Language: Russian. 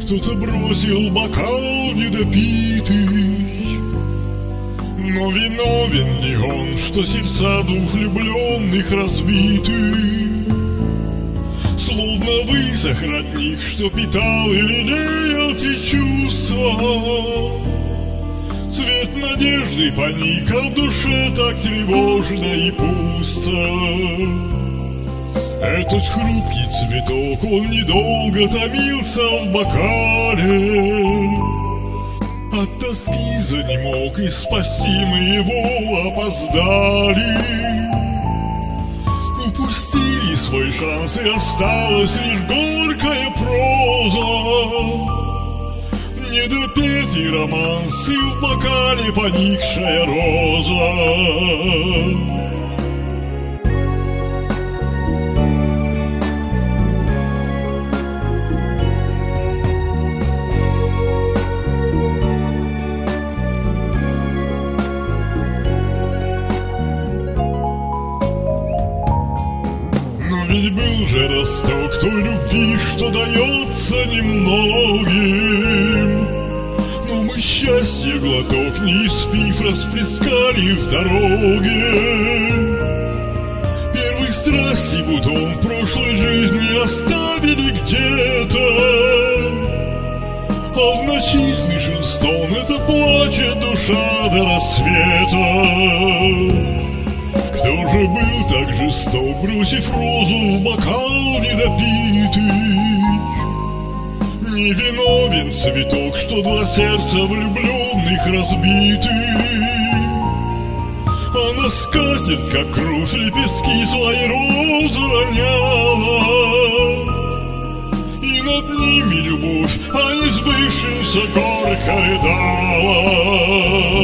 Кто-то бросил бокал недопитый, но виновен ли он, что сердца двух влюбленных разбиты? Словно высох родник, что питал и лелеял те чувства. Цвет надежды поник, а в душе так тревожно и пусто. Этот хрупкий цветок, он недолго томился в бокале. От тоски занемог, и спасти мы его опоздали. Упустили свой шанс, и осталась лишь горькая проза. Недопетый романс, и в бокале поникшая роза. Ведь был же росток той любви, что дается немногим. Но мы счастье глоток, не испив, расплескали в дороге. Первой страсти бутон прошлой жизни оставили где-то. А в ночи слышен стон, это плачет душа до рассвета. Кто же был так жесток, бросив розу в бокал недопитый? Не виновен цветок, что два сердца влюбленных разбиты. А на скатерть, как кровь, лепестки свои розы роняла. И над ними любовь, а не сбывшимся горько рыдала.